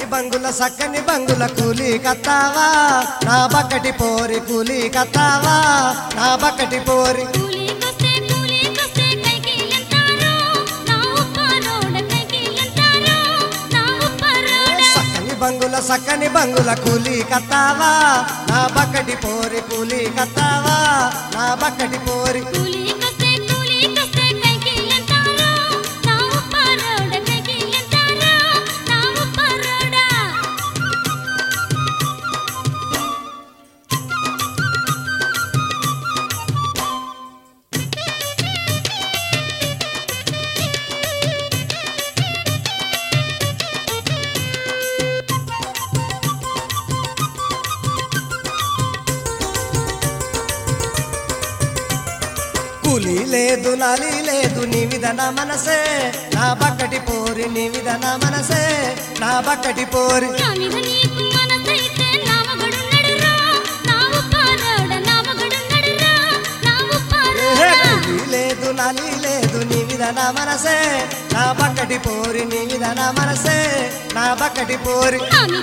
సక్కని బంగుల కూలి కత్తావా నా బక్కటి పోరి కూలి కత్తావా నా బక్కటి పోరి సక్కని బంగుల కూలి కత్తావా నా బక్కటి పోరి కూలి కత్తావా నా బక్కటి పోరి కూలి లేదు నాలి లేదు నీ విధన మనసే నా బక్కటి పోరి నీ విధన మనసే నా బక్కటి పోరి కూలి లేదు నాలి లేదు నీ విధన మనసే నా బక్కటి పోరి నీ విధన మనసే నా బక్కటి పోరి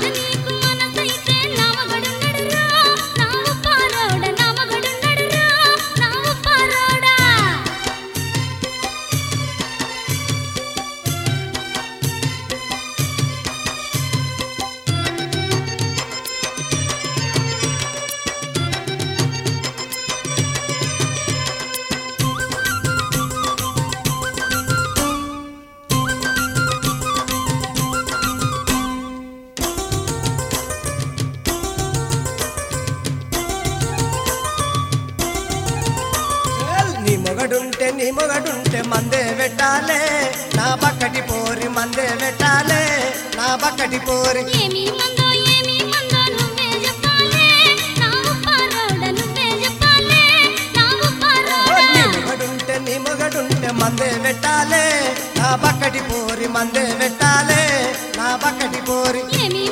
నీ మొగడుంటే మందే పెట్టాలే నా బక్కటి పోరి మందే పెట్టాలే నా బక్కటి పోరి నీ మొగడుంటే మందే పెట్టాలే నా బక్కటి పోరి మందే పెట్టాలే నా బక్కటి పోరి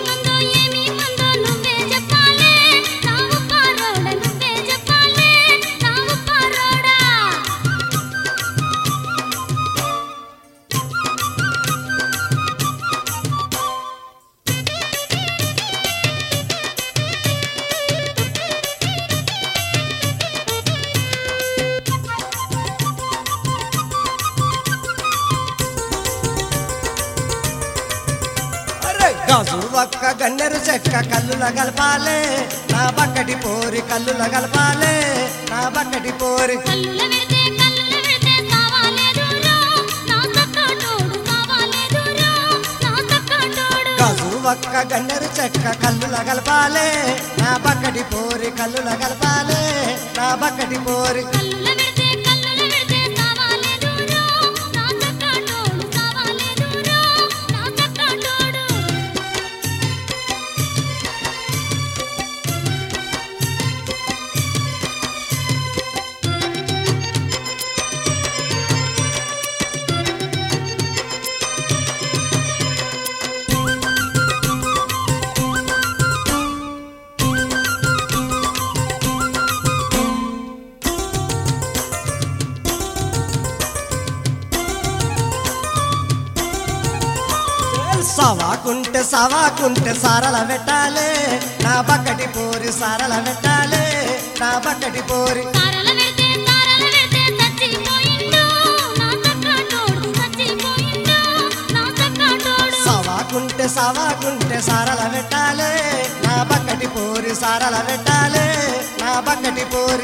గాజు ఒక్క గన్నెరు చెక్క కల్లుల గలపాలే నా బక్కటి పోరి కల్లుల గలపాలే నా బక్కటి పోరి గాజు ఒక్క గన్నెరు చెక్క కల్లుల గలపాలే నా బక్కటి పోరి కల్లుల గలపాలే నా బక్కటి పోరి సావాకుంటే సారల పెట్టాలే నా బక్కటి పోరి సారల పెట్టాలే నా బక్కటి పోరి సావాకుంటే సారల పెట్టాలే నా బక్కటి పోరి సారల పెట్టాలే నా బక్కటి పోరి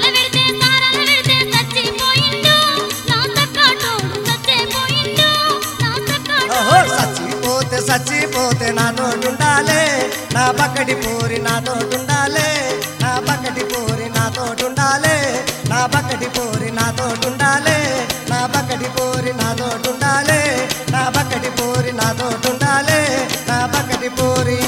చచ్చిపోతే నా తోటుండాలే నా బక్కటి పోరి నా తోటుండాలే నా బక్కటి పోరి నా తోటుండాలే నా బక్కటి పోరి నా తోటుండాలే నా బక్కటి పోరి నా తోటుండాలే నా బక్కటి పోరి నా తోటుండాలే నా బక్కటి పోరి